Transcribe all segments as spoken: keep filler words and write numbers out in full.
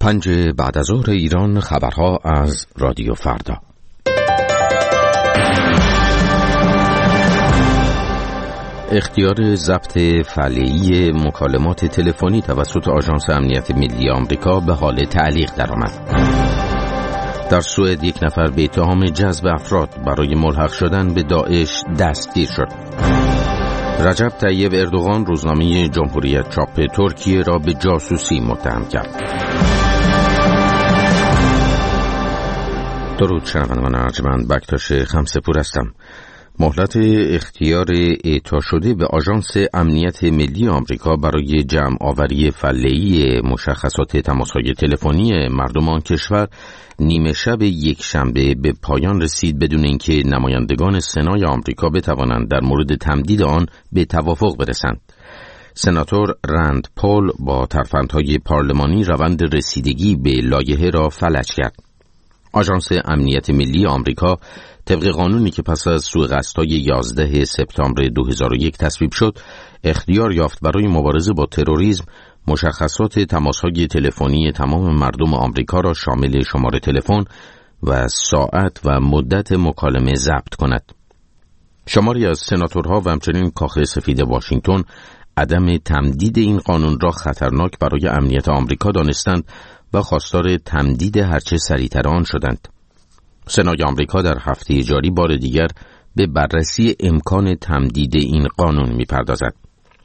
پنج بعد از ظهر ایران، خبرها از رادیو فردا. اختیار ضبط فعلی مکالمات تلفنی توسط آژانس امنیت ملی آمریکا به حال تعلیق درآمد. در سوئد یک نفر به اتهام جذب افراد برای ملحق شدن به داعش دستگیر شد. رجب طیب اردوغان روزنامه جمهوریت چاپ ترکیه را به جاسوسی متهم کرد. درود شنوندگان ارجمند، بکتاش خمسه‌پور هستم. مهلت اختیار اعطا شده به آژانس امنیت ملی آمریکا برای جمع آوری فعلی مشخصات تماس‌های تلفنی مردم آن کشور نیمه شب یک شنبه به پایان رسید بدون اینکه نمایندگان سنای آمریکا بتوانند در مورد تمدید آن به توافق برسند. سناتور رند پول با ترفندهای پارلمانی روند رسیدگی به لایحه را فلج کرد. آژانس امنیت ملی آمریکا طبق قانونی که پس از سوء قصدهای یازده سپتامبر دو هزار و یک تصویب شد، اختیار یافت برای مبارزه با تروریسم مشخصات تماس‌های تلفنی تمام مردم آمریکا را شامل شماره تلفن و ساعت و مدت مکالمه ضبط کند. شماری از سناتورها و همچنین کاخ سفید واشنگتن عدم تمدید این قانون را خطرناک برای امنیت آمریکا دانستند و خواستار تمدید هرچه سریعتر آن شدند. سنای آمریکا در هفته جاری بار دیگر به بررسی امکان تمدید این قانون می‌پردازد.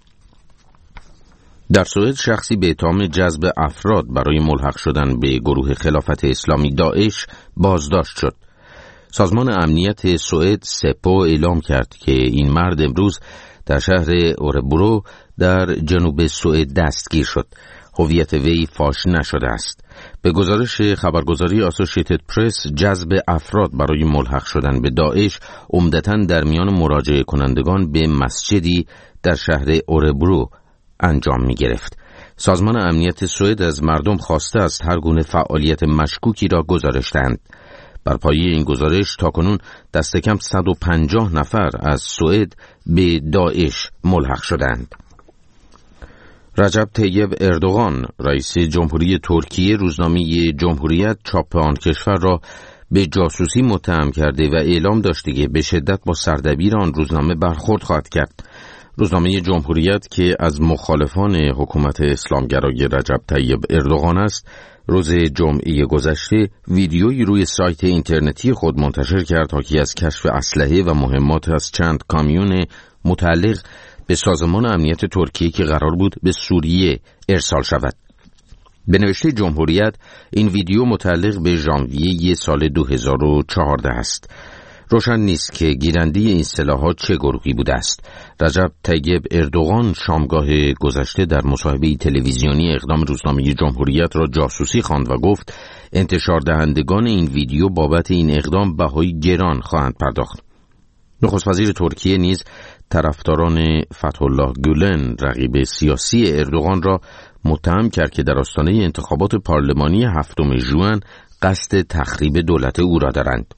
در سوئد شخصی به اتهام جذب افراد برای ملحق شدن به گروه خلافت اسلامی داعش بازداشت شد. سازمان امنیت سوئد سپو اعلام کرد که این مرد امروز در شهر اوربرو در جنوب سوئد دستگیر شد. هویت وی فاش نشده است. به گزارش خبرگزاری آسوشیتد پرس، جذب افراد برای ملحق شدن به داعش عمدتاً در میان مراجعه کنندگان به مسجدی در شهر اوربرو انجام می گرفت. سازمان امنیت سوئد از مردم خواسته است هر گونه فعالیت مشکوکی را گزارش دهند. بر پایه این گزارش تاکنون دست کم صد و پنجاه نفر از سوئد به داعش ملحق شدند. رجب طیب اردوغان رئیس جمهوری ترکیه روزنامه جمهوریت چاپ آن کشور را به جاسوسی متهم کرده و اعلام داشته که به شدت با سردبیر آن روزنامه برخورد خواهد کرد. روزنامه جمهوریت که از مخالفان حکومت اسلامگرای رجب طیب اردوغان است، روز جمعه گذشته ویدیویی روی سایت اینترنتی خود منتشر کرد حاکی از کشف اسلحه و مهمات از چند کامیون متعلق به سازمان امنیت ترکیه که قرار بود به سوریه ارسال شود. به نوشته جمهوریت این ویدیو متعلق به ژانویه سال دو هزار و چهارده است. روشن نیست که گیرنده این سلاحات چه گروهی بوده است. رجب طیب اردوغان شامگاه گذشته در مصاحبه تلویزیونی اقدام روزنامه جمهوریت را جاسوسی خواند و گفت انتشار دهندگان این ویدیو بابت این اقدام بهای گران خواهند پرداخت. نخست وزیر ترکیه نیز طرفداران فتح الله گولن رقیب سیاسی اردوغان را متهم کرد که در آستانه انتخابات پارلمانی هفتم ژوئن قصد تخریب دولت او را دارند.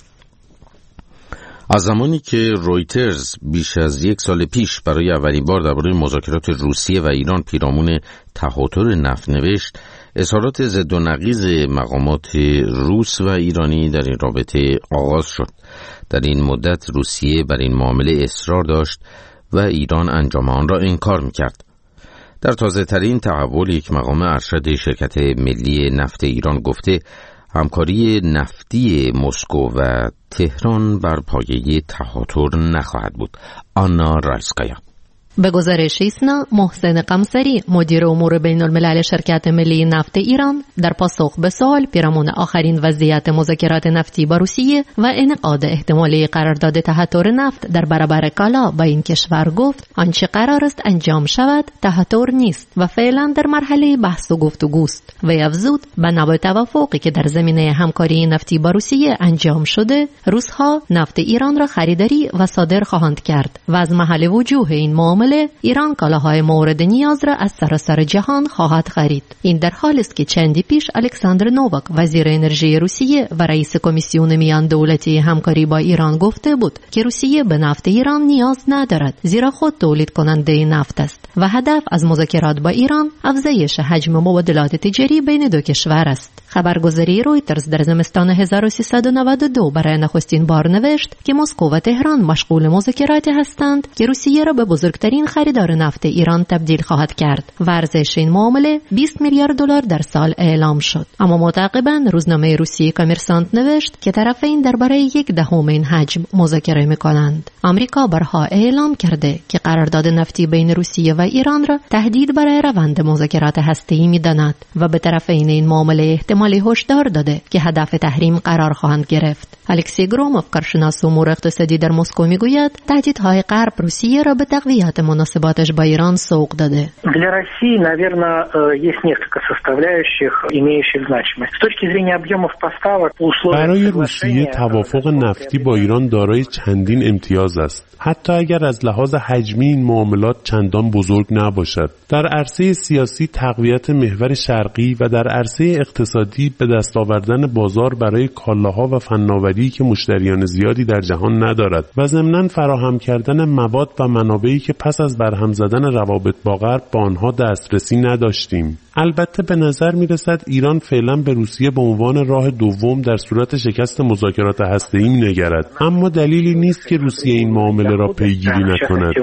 از زمانی که رویترز بیش از یک سال پیش برای اولین بار درباره مذاکرات روسیه و ایران پیرامون تهاتر نفت نوشت، اظهارات ضد و نقیض مقامات روس و ایرانی در این رابطه آغاز شد. در این مدت روسیه بر این معامله اصرار داشت و ایران انجام آن را انکار می‌کرد. در تازه ترین تحول یک مقام ارشد شرکت ملی نفت ایران گفته همکاری نفتی مسکو و تهران بر پایه تهاتر نخواهد بود. آنا رایسکایا. به گزارش ایسنا، محسن قمصری مدیر امور بین الملل شرکت ملی نفت ایران در پاسخ به سوال پیرامون آخرین وضعیت مذاکرات نفتی با روسیه و انعقاد احتمالی قرارداد تهاتر نفت در برابر کالا با این کشور گفت آنچه قرار است انجام شود تهاتر نیست و فعلا در مرحله بحث و گفتگوست و افزود بنا به توافقی که در زمینه همکاری نفتی با روسیه انجام شده، روس‌ها نفت ایران را خریداری و صادر خواهند کرد و از محل وجوه این معامله معامله ایران کالاهای مورد نیاز را از سراسر جهان خواهد خرید. این در حالی است که چندی پیش الکساندر نوواک وزیر انرژی روسیه و رئیس کمیسیون میان دولتی همکاری با ایران گفته بود که روسیه به نفت ایران نیاز ندارد زیرا خود تولید کننده نفت است و هدف از مذاکرات با ایران افزایش حجم مبادلات تجاری بین دو کشور است. خبرگزاری رویترز در زمستان هزار و سیصد و نود و دو برای نخستین بار نوشت که مسکو و تهران مشغول مذاکراتی هستند که روسیه را به بزرگترین خریدار نفت ایران تبدیل خواهد کرد و ارزش این معامله بیست میلیارد دلار در سال اعلام شد. اما معتقباً روزنامه روسیه کامرسانت نوشت که طرفین درباره یک دهم این حجم مذاکره می‌کنند. آمریکا بارها اعلام کرده که قرارداد نفتی بین روسیه و ایران را تهدید برای روند مذاکرات هسته‌ای می‌داند و به طرفین این معامله احتمالی هشدار داده که هدف تحریم قرار خواهند گرفت. الکسی گروموف کارشناس امور اقتصادی در مسکو میگوید تهدیدهای غرب روسیه را به تقویت مناسباتش با ایران سوق داده. Для России, наверное, есть несколько составляющих, имеющих значимость. С точки зрения объемов поставок, условия برای روسیه توافق نفتی با ایران دارای چندین امتیاز است. حتی اگر از لحاظ حجمی این معاملات چندان بزرگ نباشد. در عرصه سیاسی تقویت محور شرقی و در عرصه اقتصادی به دست آوردن بازار برای کالاها و فناوری که مشتریان زیادی در جهان ندارد و ضمناً فراهم کردن مواد و منابعی که پس از برهم زدن روابط با غرب با آنها دسترسی نداشتیم. البته به نظر می رسد ایران فعلا به روسیه به عنوان راه دوم در صورت شکست مذاکرات هسته‌ای می نگرد، اما دلیلی نیست که روسیه این معامله را پیگیری نکند.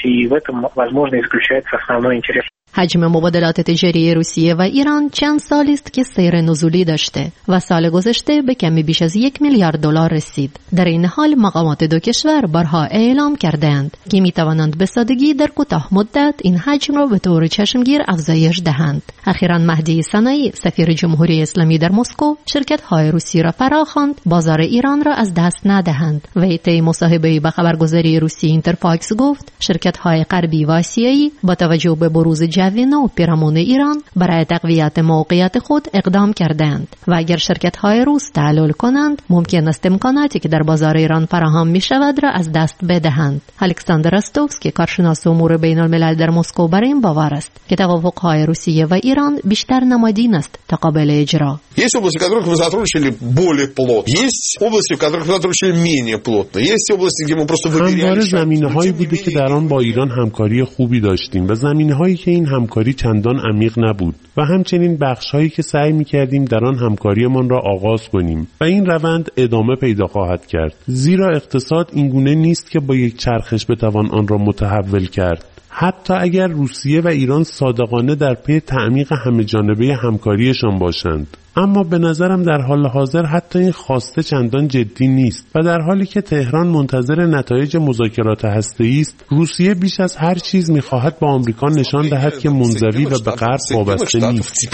حجم مبادلات تجاری روسیه و ایران چند سالی است که سیر نزولی داشته و سال گذشته به کمی بیش از یک میلیارد دلار رسید. در این حال مقامات دو کشور بارها اعلام کردند که می توانند به سادگی در کوتاه مدت این حجم را به طور چشمگیر افزایش دهند. اخیراً مهدی صنعی سفیر جمهوری اسلامی در مسکو شرکت‌های روسی را فراخواند بازار ایران را از دست ندهند و طی مصاحبه‌ای با خبرگزاری روسی اینترفاکس گفت شرکت‌های غربی و آسیایی با توجه به بروز جوی نو پیرامون ایران برای تقویت موقعیت خود اقدام کردند و اگر شرکت‌های روس تعلل کنند ممکن است امکاناتی که در بازار ایران فراهم می‌شود را از دست بدهند. الکساندر راستوفسکی کارشناس امور بین‌الملل در مسکو بر این باور است که توافق‌های روسیه و ایران بیشتر نمادین است تا قابل اجرا. Есть области, в которых мы сотрудничали более плотно. Есть области, в которых мы сотрудничали менее плотно. Есть области, где мы просто همواره زمینه‌هایی بوده که در آن با ایران همکاری خوبی داشتیم و زمینه‌هایی که این همکاری چندان عمیق نبود و همچنین بخش‌هایی که سعی می‌کردیم در آن همکاریمان را آغاز کنیم و این روند ادامه پیدا خواهد کرد، زیرا اقتصاد اینگونه نیست که با یک چرخش بتوان آن را متحول کرد. حتی اگر روسیه و ایران صادقانه در پی تعمیق همه‌جانبه همکاریشان باشند. اما به نظرم در حال حاضر حتی این خواسته چندان جدی نیست و در حالی که تهران منتظر نتایج مذاکرات هسته‌ای است، روسیه بیش از هر چیز می‌خواهد به آمریکا نشان دهد که منزوی و به غرب وابسته نیست.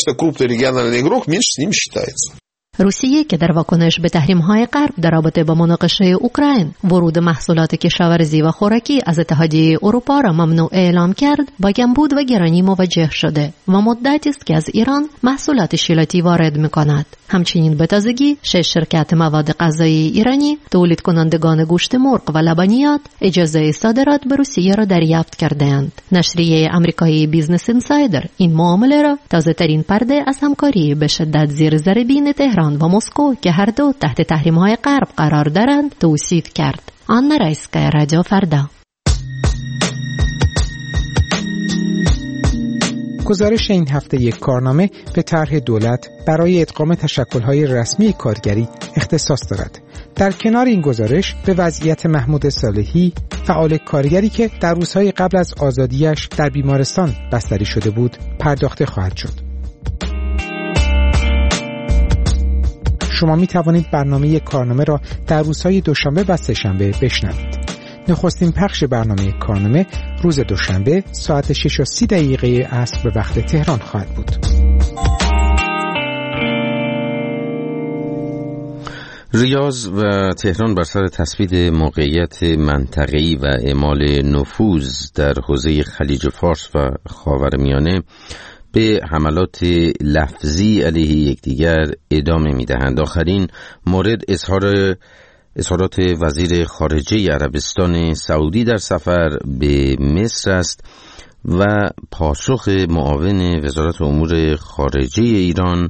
روسیه که در واکنش به تحریم‌های غرب در رابطه با مناقشه اوکراین ورود محصولات کشاورزی و خوراکی از اتحادیه اروپا را ممنوع اعلام کرد، با کمبود و گرانی مواجه شده و مدتی است که از ایران محصولات شیلاتی وارد می‌کند. همچنین به تازگی شش شرکت مواد غذایی ایرانی تولید کنندگان گوشت مرغ و لبنیات اجازه صادرات به روسیه را دریافت کردند. نشریه آمریکایی بیزنس اینسایدر این معامله را تازه‌ترین پرده از همکاری به شدت زیر ذره بین تهران و مسکو که هر دو تحت تحریم‌های غرب قرار دارند توصیف کرد. آنا رایسکا، رادیو فردا. گزارش این هفته یک کارنامه به طرح دولت برای ادغام تشکل‌های رسمی کارگری اختصاص دارد. در کنار این گزارش به وضعیت محمود صالحی، فعال کارگری که در روزهای قبل از آزادیش در بیمارستان بستری شده بود، پرداخته خواهد شد. شما می توانید برنامه کارنامه را در روزهای دوشنبه و سه‌شنبه بشنوید. نخستین پخش برنامه کارنامه روز دوشنبه ساعت شش و سی دقیقه عصر به وقت تهران خواهد بود. ریاض و تهران بر سر تثبیت موقعیت منطقه‌ای و اعمال نفوذ در حوزه خلیج فارس و خاورمیانه به حملات لفظی علیه یکدیگر ادامه می‌دهند. آخرین مورد اظهار اظهارات وزیر خارجه عربستان سعودی در سفر به مصر است و پاسخ معاون وزارت امور خارجه ایران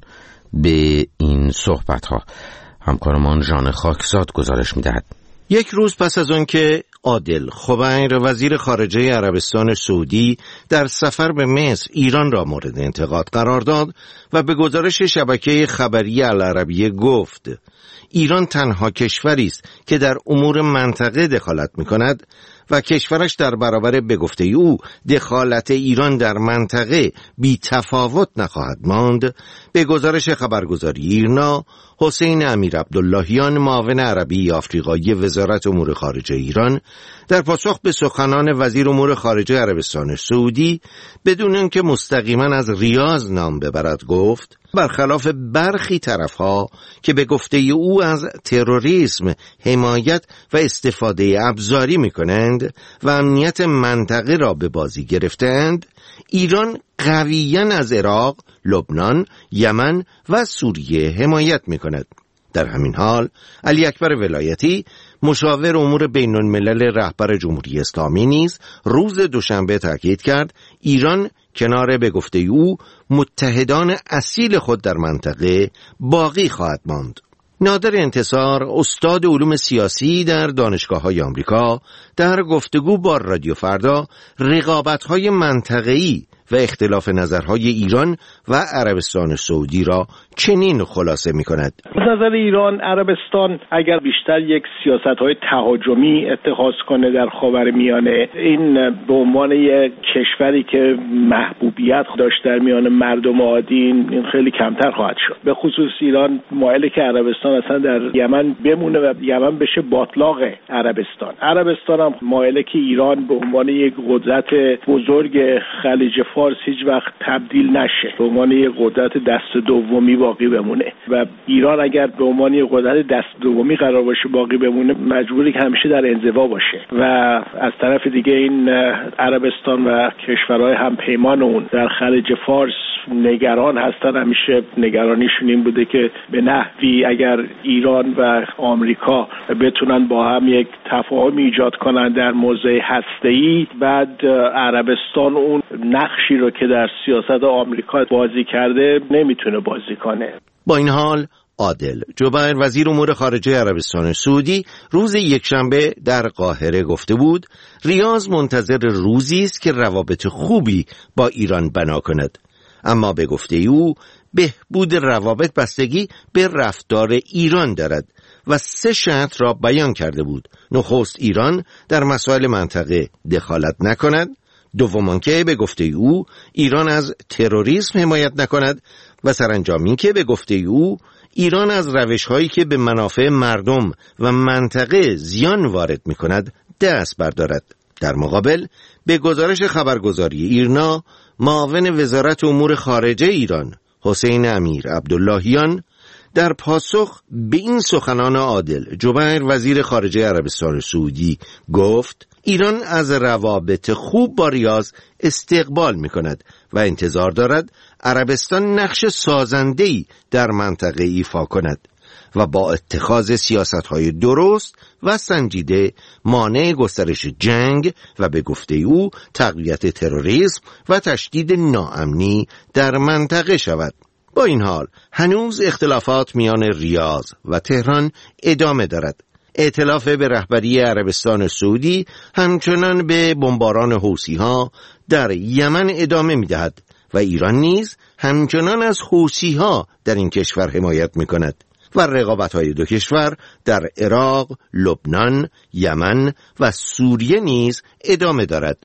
به این صحبت‌ها. همکارمان ژان خاکزاد گزارش می‌دهد. یک روز پس از آن که عادل خبیر وزیر خارجه عربستان سعودی در سفر به مصر ایران را مورد انتقاد قرار داد و به گزارش شبکه خبری العربیه گفت ایران تنها کشوری است که در امور منطقه دخالت می‌کند و کشورش در برابر به گفته او دخالت ایران در منطقه بی تفاوت نخواهد ماند، به گزارش خبرگزاری ایرنا، حسین امیر عبداللهیان معاون عربی آفریقایی وزارت امور خارجه ایران در پاسخ به سخنان وزیر امور خارجه عربستان سعودی بدون اینکه مستقیما از ریاض نام ببرد گفت برخلاف برخی طرفها که به گفته او از تروریسم حمایت و استفاده ابزاری می‌کنند و امنیت منطقه را به بازی گرفتند، ایران قویاً از عراق، لبنان، یمن و سوریه حمایت می‌کند. در همین حال علی اکبر ولایتی مشاور امور بین الملل رهبر جمهوری اسلامی نیز روز دوشنبه تاکید کرد ایران کنار به گفته او متحدان اصیل خود در منطقه باقی خواهد ماند. نادر انتصار استاد علوم سیاسی در دانشگاه‌های آمریکا در گفتگو با رادیو فردا رقابت‌های منطقه‌ای و اختلاف نظرهای ایران و عربستان سعودی را چنین خلاصه می‌کند. از نظر ایران عربستان اگر بیشتر یک سیاست‌های تهاجمی اتخاذ کنه در خاورمیانه، این به عنوان یک کشوری که محبوبیت داشت در میان مردم عادی این خیلی کمتر خواهد شد. به خصوص ایران مایله که عربستان اصلا در یمن بمونه و یمن بشه باطلاق عربستان. عربستان هم مایله که ایران به عنوان یک قدرت بزرگ خلیج فارس هیچ وقت تبدیل نشه، به عنوان یک قدرت دست دومی باقی بمونه و ایران اگر به عنوان یک قدرت دست دومی قرار باشه باقی بمونه مجبوری که همیشه در انزوا باشه و از طرف دیگه این عربستان و کشورهای همپیمان اون در خلیج فارس نگران هستن. همیشه نگرانیشون این بوده که به نحوی اگر ایران و آمریکا بتونن با هم یک تفاهم ایجاد کنن در موضوع هسته‌ای، بعد عربستان اون نقشی رو که در سیاست آمریکا بازی کرده نمیتونه بازی کنه. با این حال عادل جبیر وزیر امور خارجه عربستان سعودی روز یکشنبه در قاهره گفته بود ریاض منتظر روزی است که روابط خوبی با ایران بنا کند، اما به گفته او بهبود روابط بستگی به رفتار ایران دارد و سه شرط را بیان کرده بود. نخست ایران در مسائل منطقه دخالت نکند، دوم که به گفته او ایران از تروریسم حمایت نکند و سرانجام که به گفته او ایران از روش‌هایی که به منافع مردم و منطقه زیان وارد می‌کند دست بردارد. در مقابل به گزارش خبرگزاری ایرنا، معاون وزارت امور خارجه ایران حسین امیر عبداللهیان در پاسخ به این سخنان عادل جبیر وزیر خارجه عربستان سعودی گفت ایران از روابط خوب با ریاض استقبال می کند و انتظار دارد عربستان نقش سازنده‌ای در منطقه ایفا کند و با اتخاذ سیاست‌های درست و سنجیده مانع گسترش جنگ و به گفته او تقویت تروریسم و تشدید ناامنی در منطقه شود. با این حال هنوز اختلافات میان ریاض و تهران ادامه دارد. ائتلاف به رهبری عربستان سعودی همچنان به بمباران حوثی‌ها در یمن ادامه می‌دهد و ایران نیز همچنان از حوثی‌ها در این کشور حمایت می‌کند و رقابت‌های دو کشور در عراق، لبنان، یمن و سوریه نیز ادامه دارد.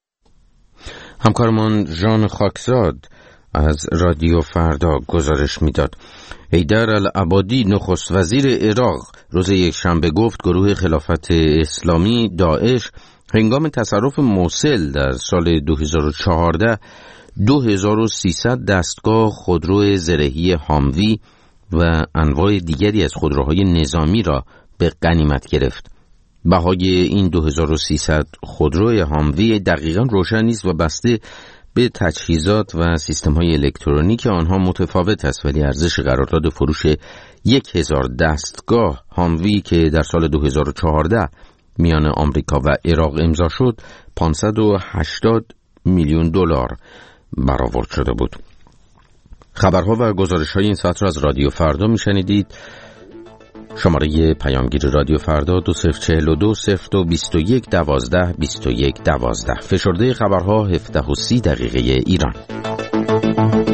همکارمان ژان خاکزاد از رادیو فردا گزارش میداد. حیدر العبادی نخست وزیر عراق روز یکشنبه گفت گروه خلافت اسلامی داعش هنگام تصرف موصل در سال دو هزار و چهارده دو هزار و سیصد دستگاه خودرو زرهی هاموی و انواع دیگری از خودروهای نظامی را به غنیمت گرفت. بهای این دو هزار و سیصد خودروی هاموی دقیقاً روشن نیست و بسته به تجهیزات و سیستم‌های الکترونیک آنها متفاوت است، ولی ارزش قرارداد فروش یک هزار دستگاه هاموی که در سال دو هزار و چهارده میان آمریکا و عراق امضا شد پانصد و هشتاد میلیون دلار برآورد شده بود. خبرها و گزارش‌های این ساعت را از رادیو فردا میشنیدید. شماره پیامگیر رادیو فردا دو صفر چهل و دو صفر دو بیست و یک دوازده بیست و یک دوازده. فشرده خبرها هفده و سی دقیقه ایران.